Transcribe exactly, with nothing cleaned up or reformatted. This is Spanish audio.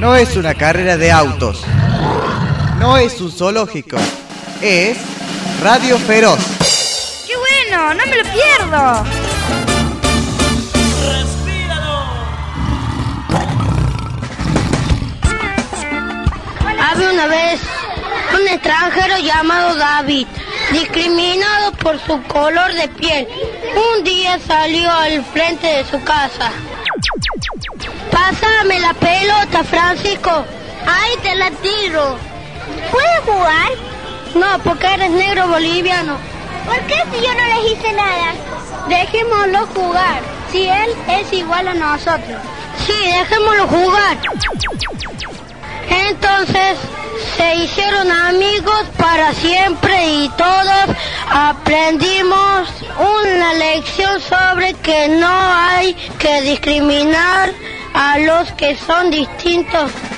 No es una carrera de autos. No es un zoológico. Es Radio Feroz. ¡Qué bueno! ¡No me lo pierdo! Había una vez un extranjero llamado David, discriminado por su color de piel. Un día salió al frente de su casa. Pásame la pelota, Francisco. Ahí te la tiro. ¿Puedes jugar? No, porque eres negro boliviano. ¿Por qué si yo no les hice nada? Dejémoslo jugar, si él es igual a nosotros. Sí, dejémoslo jugar. Entonces se hicieron amigos para siempre y todos aprendimos una lección sobre que no hay que discriminar a los que son distintos